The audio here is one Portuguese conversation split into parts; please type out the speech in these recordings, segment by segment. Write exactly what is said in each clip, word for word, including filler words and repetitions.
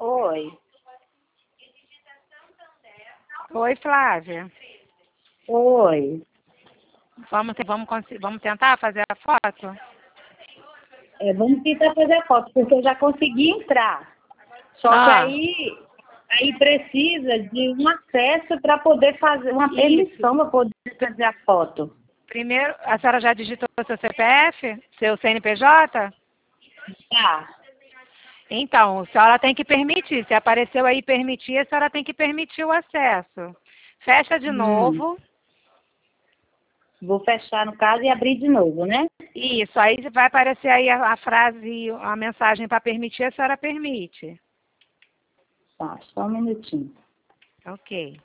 Oi. Oi, Flávia. Oi. Vamos, te- vamos, consi- vamos tentar fazer a foto? É, vamos tentar fazer a foto, porque eu já consegui entrar. Só que Ah. aí, aí precisa de um acesso para poder fazer, uma Isso. permissão para poder fazer a foto. Primeiro, a senhora já digitou seu C P F? Seu C N P J? Tá. Então, a senhora tem que permitir. Se apareceu aí permitir, a senhora tem que permitir o acesso. Fecha de Hum. novo. Vou fechar no caso e abrir de novo, né? Isso, aí vai aparecer aí a, a frase, a mensagem para permitir, a senhora permite. Tá, só um minutinho. Ok.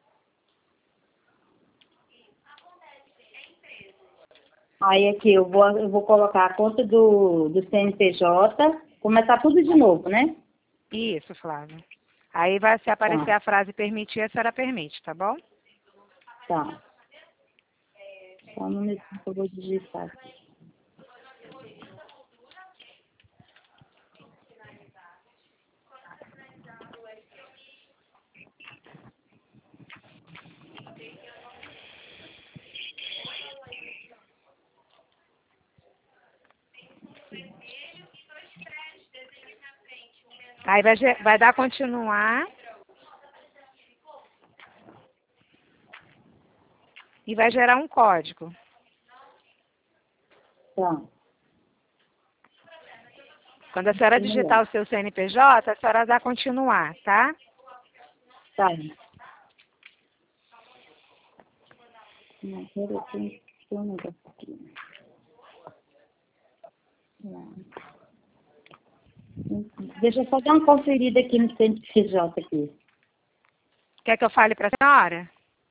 Aí aqui eu vou, eu vou colocar a conta do, do C N P J, começar tudo de novo, né? Isso, Flávia. Aí vai se aparecer Tá. a frase permitir, a senhora permite, tá bom? Tá. Só um minutinho que eu vou digitar aqui. Aí vai, ge- vai dar continuar. E vai gerar um código. Tá. Quando a senhora digitar o seu C N P J, a senhora dá continuar, tá? Tá. Não, peraí, tem tem um negócio aqui. Não. Deixa eu só dar uma conferida aqui no C N P J aqui. Quer que eu fale para a senhora?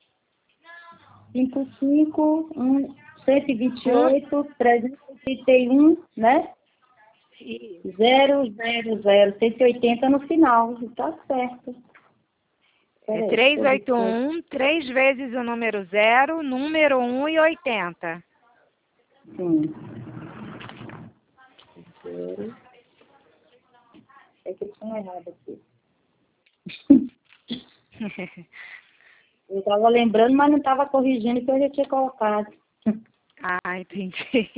cinco cinco um cento e vinte e oito trezentos e trinta e um, né? zero zero zero cento e oitenta no final. Tá certo. É trezentos e oitenta e um, três vezes o número zero, número um e oitenta. Sim. Zero. É que eu tinha errado aqui. Eu estava lembrando, mas não estava corrigindo que eu já tinha colocado. Ah, entendi.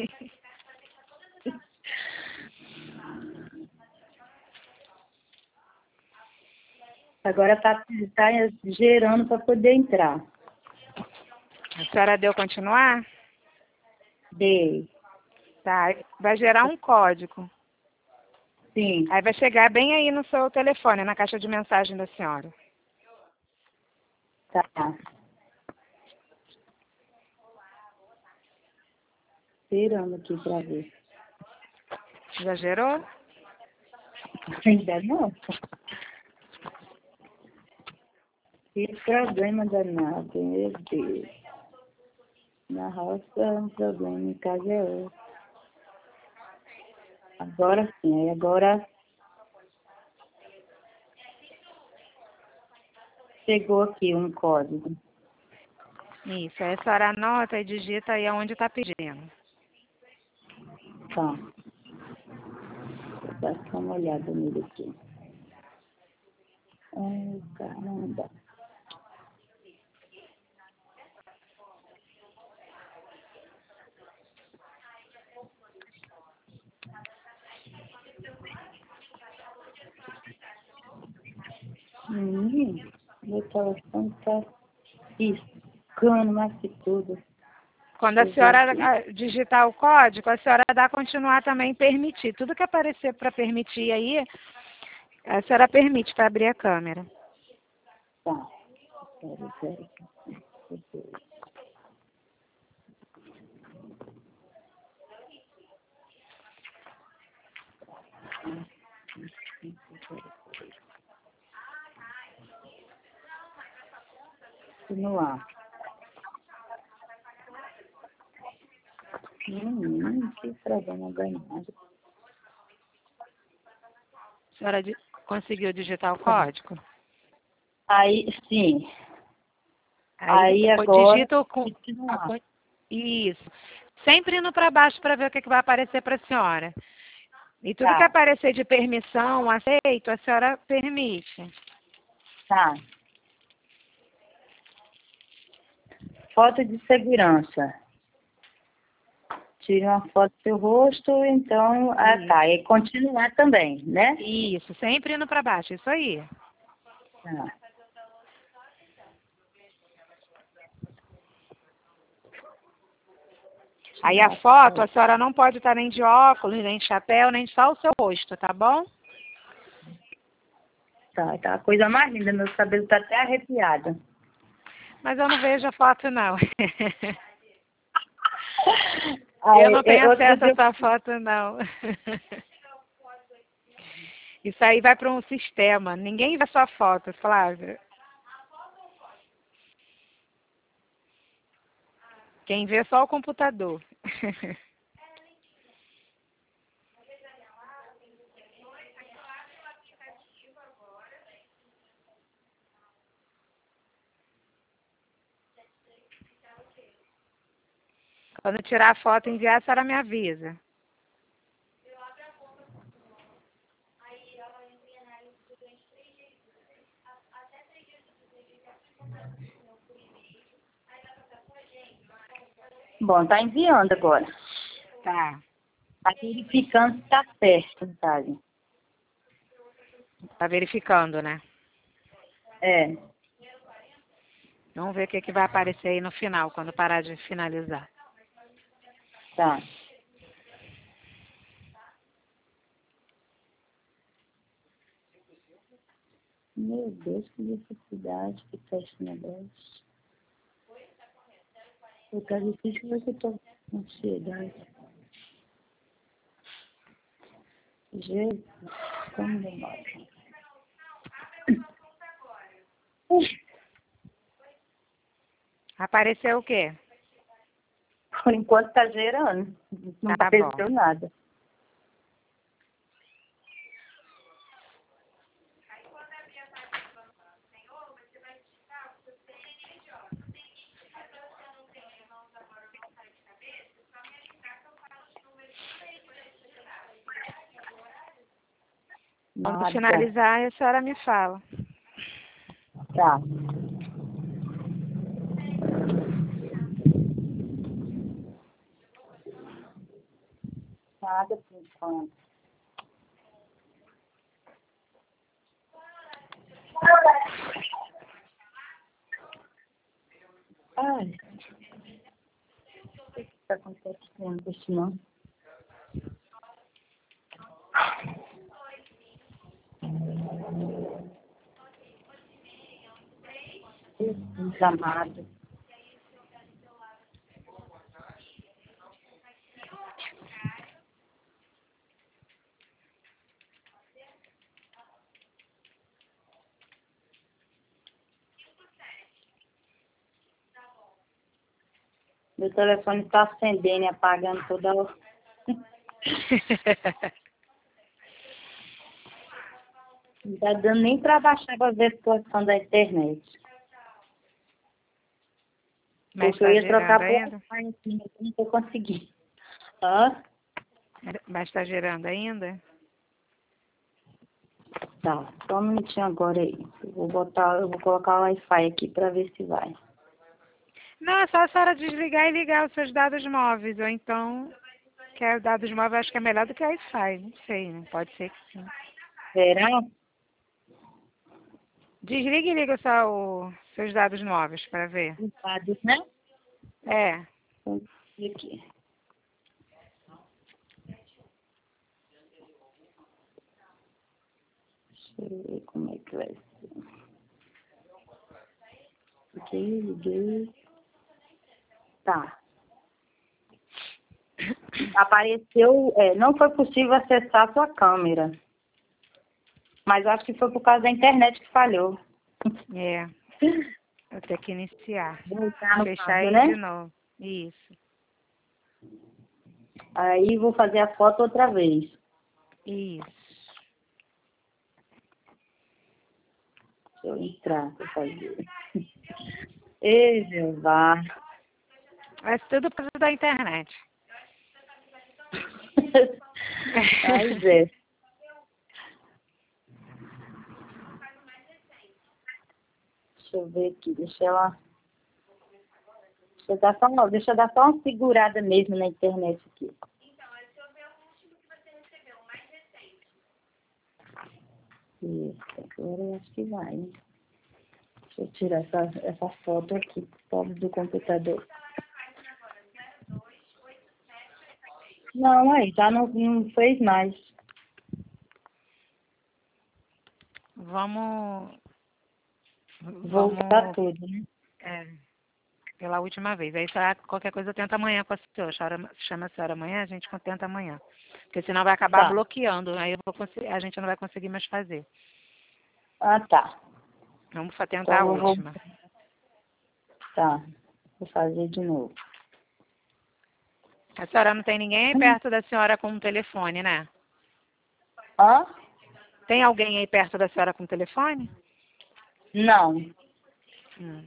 Agora está tá gerando para poder entrar. A senhora deu continuar? Dei. Tá, vai gerar um código. Sim. Aí vai chegar bem aí no seu telefone, na caixa de mensagem da senhora. Tá. Esperando aqui para ver. Já gerou? Ainda não? Que problema danado, meu Deus. Na roça é um problema, em casa é outro. Agora sim, aí agora chegou aqui um código. Isso, aí a senhora anota e digita aí onde está pedindo. Tá. Vou dar só uma olhada nele aqui. Ai, caramba. Hum, meu telefone tá piscando mais que tudo. Quando a senhora ah, digitar o código, a senhora dá continuar também permitir. Tudo que aparecer para permitir aí, a senhora permite para abrir a câmera. Tá. Zero, zero, zero. Continuar. Hum, que problema danado. A senhora di- conseguiu digitar o código? Aí, sim. Aí, Aí agora, digita o com, a, continuar. con- isso. Sempre indo para baixo para ver o que, que vai aparecer para a senhora. E tudo que Tá, aparecer de permissão, aceito, a senhora permite. tá. Foto de segurança. Tire uma foto do seu rosto, então... Ah, Isso. tá. E continuar também, né? Isso, sempre indo para baixo, isso aí. Tá. Aí a foto, a senhora não pode estar nem de óculos, nem de chapéu, nem só o seu rosto, tá bom? Tá, tá a coisa mais linda. Meu cabelo tá até arrepiado. Mas eu não vejo a foto, não. Aí, Eu não tenho eu- outro acesso a dia... essa foto, não. Isso aí vai para um sistema. Ninguém vê sua foto, Flávia. Quem vê é só o computador. Quando tirar a foto e enviar, a senhora me avisa. Bom, tá enviando agora. Tá. Tá verificando se tá certo, sabe? Tá verificando, né? É. Vamos ver o que, que vai aparecer aí no final, quando parar de finalizar. Tá. Meu Deus, que necessidade que tá esse negócio. Eu tá difícil, mas eu tô com ansiedade. Jesus, como demora. Apareceu o quê? Por enquanto tá gerando. Não Tá bom. apareceu nada. Quando Nada. finalizar, a senhora me fala. Tá. Nada por enquanto. Ai. O que está acontecendo com esse não? Jesus amado. Meu telefone está acendendo e apagando toda hora. Não está dando nem para baixar para ver a situação da internet. Mas Porque eu está ia trocar gerando por ainda? Wi-Fi aqui, mas eu não estou conseguindo. Hã? Mas está gerando ainda? Tá, só um minutinho agora aí. Eu vou botar, eu vou colocar o Wi-Fi aqui para ver se vai. Não, é só a senhora desligar e ligar os seus dados móveis. Ou então, que é dados móveis, acho que é melhor do que Wi-Fi. Não sei, né? Pode ser que sim. Será? Desliga e liga só os seus dados móveis para ver. Os dados, né? É. Vamos ver aqui. Deixa eu ver como é que vai ser. Liguei, liguei. Tá. Apareceu, é, não foi possível acessar a sua câmera. Mas acho que foi por causa da internet que falhou. É. Eu tenho que iniciar. Voltar no Fechar caso, ele né? de novo. Isso. Aí vou fazer a foto outra vez. Isso. Deixa eu entrar pra fazer. Ei, Jeová. Mas tudo por causa da internet. Mas é. Deixa eu ver aqui, deixa ela... Deixa eu dar só uma, deixa eu dar só uma segurada mesmo na internet aqui. Isso, agora eu acho que vai, né? Deixa eu tirar essa, essa foto aqui, pobre do computador. Não, aí, já não, não fez mais. Vamos... Voltar Vamos... tudo, né? É, pela última vez. Aí só qualquer coisa tenta amanhã com a senhora. Chama, chama a senhora amanhã, a gente tenta amanhã. Porque senão vai acabar Tá. bloqueando. Aí eu vou conseguir, a gente não vai conseguir mais fazer. Ah, tá. Vamos fa- tentar a Então eu vou... última. Tá, vou fazer de novo. A senhora não tem ninguém aí perto da senhora com um telefone, né? Hã? Tem alguém aí perto da senhora com telefone? Não. Hum.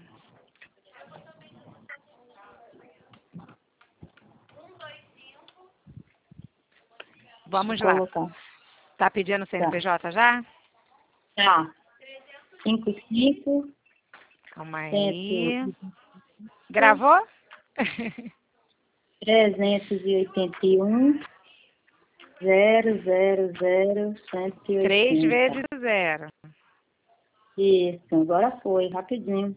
Vamos Vou lá. colocar. Tá pedindo C N P Tá. J já? Tá. cinco cinco, Calma cento, aí. Gravou? trezentos e oitenta e um, zero, zero, zero, cento e Três oitenta. vezes zero. Isso, agora foi, rapidinho.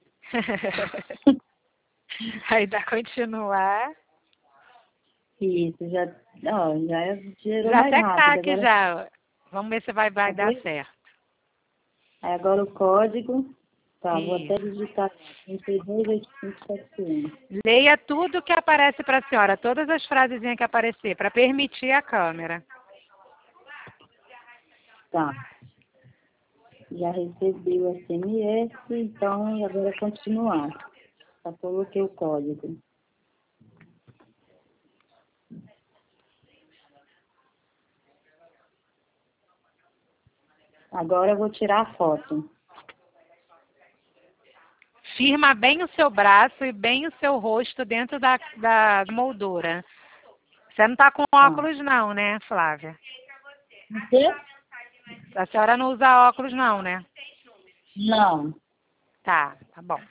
Aí dá continuar. Isso, já, ó, já gerou Já mais até que tá rápido. aqui Agora, já. Vamos ver se vai, vai dar agora, certo. aí agora o código. Tá, vou até Isso. digitar trinta e dois, oitenta e cinco, setenta e um. Leia tudo que aparece para a senhora, todas as frasezinhas que aparecer, para permitir a câmera. Tá. Já recebi o S M S, então agora é continuar. Já coloquei o código. Agora eu vou tirar a foto. Firma bem o seu braço e bem o seu rosto dentro da, da moldura. Você não está com Tá. óculos não, né, Flávia? O quê? A senhora não usa óculos não, né? Não. Tá, tá bom.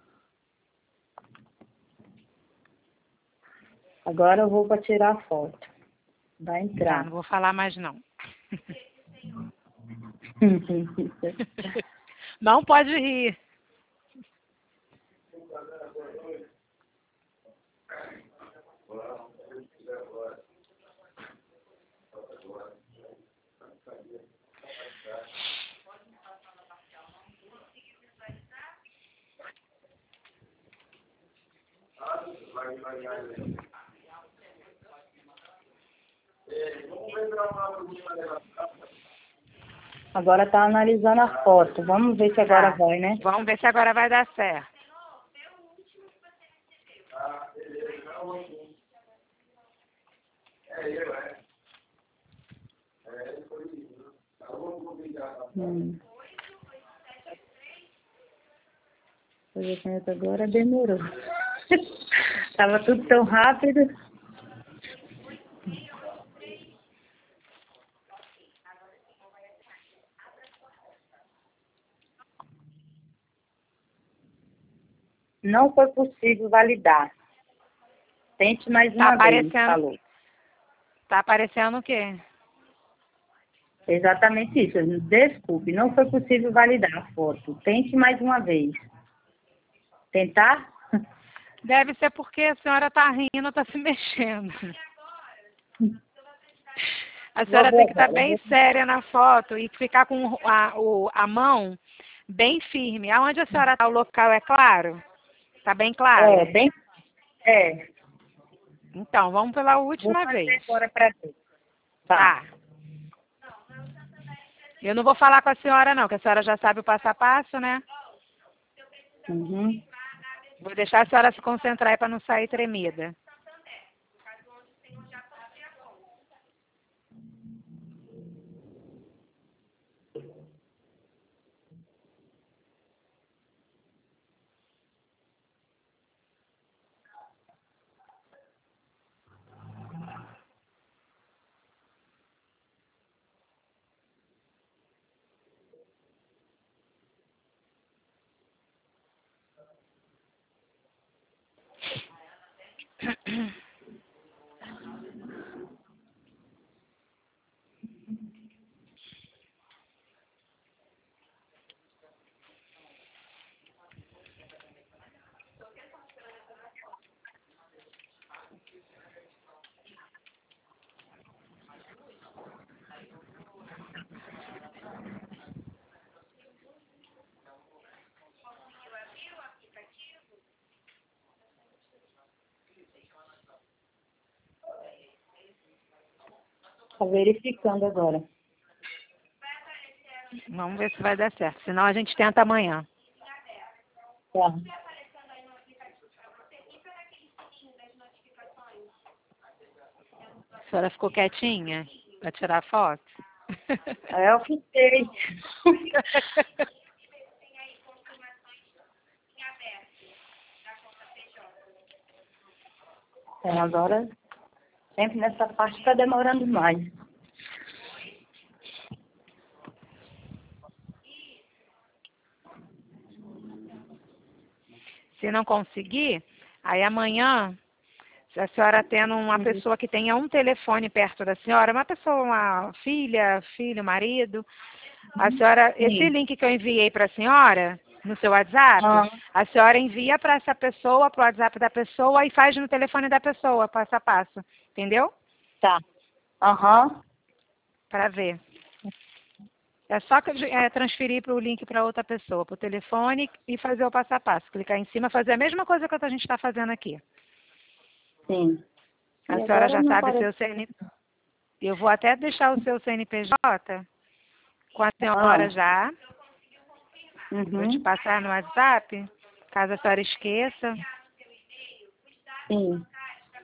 Agora eu vou para tirar a foto. Vai Tá, entrar. não vou falar mais não. Não pode rir. Agora tá analisando a foto. Vamos ver se agora Tá. vai, né? Vamos ver se agora vai dar certo. Hum. Fazer agora demorou. Tava tudo tão rápido. Não foi possível validar. Tente mais Tá uma vez, aparecendo. falou. Tá aparecendo o quê? Exatamente isso. Desculpe, não foi possível validar a foto. Tente mais uma vez. Tentar? Deve ser porque a senhora tá rindo, tá se mexendo. A senhora Vou tem ver que estar agora. bem séria na foto e ficar com a, o, a mão bem firme. Aonde a senhora está, o local é claro? Tá bem claro? É, bem. É. Então, vamos pela Vou última fazer vez. agora para ver. Tá. Eu não vou falar com a senhora não, que a senhora já sabe o passo a passo, né? Uhum. Vou deixar a senhora se concentrar aí para não sair tremida. Tá verificando agora. Vamos ver se vai dar certo. Senão a gente tenta amanhã. Tá. A senhora ficou quietinha para tirar foto? É, eu fiquei. É, agora, sempre nessa parte está demorando mais. Se não conseguir, aí amanhã, se a senhora tendo uma Uhum. pessoa que tenha um telefone perto da senhora, uma pessoa, uma filha, filho, marido, a senhora, Sim. esse link que eu enviei para a senhora, no seu WhatsApp, Ah. a senhora envia para essa pessoa, para o WhatsApp da pessoa e faz no telefone da pessoa, passo a passo. Entendeu? Tá. Aham. Para ver. É só é, transferir para o link para outra pessoa, para o telefone e fazer o passo a passo. Clicar em cima, fazer a mesma coisa que a gente está fazendo aqui. Sim. A E senhora agora já não sabe parece... seu C N P J. Eu vou até deixar o seu C N P J com a senhora Ah. já. Uhum. Vou te passar no WhatsApp, caso a senhora esqueça. Sim.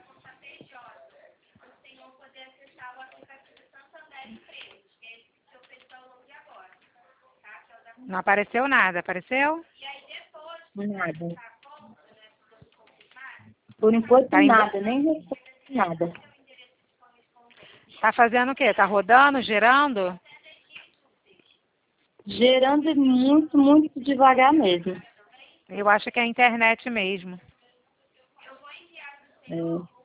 Não apareceu nada, apareceu? Nada. Por enquanto, Tá indo... nada. Nem resposta, nada. Tá fazendo o quê? Tá rodando, girando? Gerando muito, muito devagar mesmo. Eu acho que é a internet mesmo. É.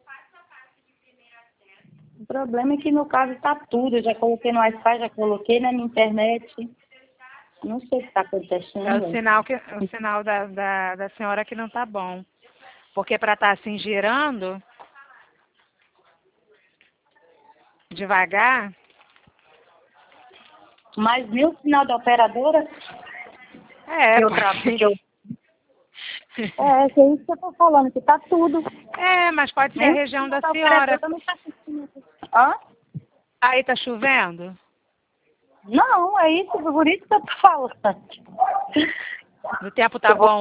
O problema é que no caso está tudo. Eu já coloquei no Wi-Fi, já coloquei na minha internet. Não sei o que está acontecendo. É o sinal, que, o sinal da, da, da senhora que não tá bom. Porque para estar assim girando devagar. Mas meu sinal da operadora. É, que eu pode trago, ser. que eu... É, que é isso que eu tô falando, que tá tudo. É, mas pode ser a Nem região da da senhora. operadora não tá assistindo. Hã? Aí tá chovendo? Não, é isso, por isso que eu tô falando. O tempo tá Eu vou bom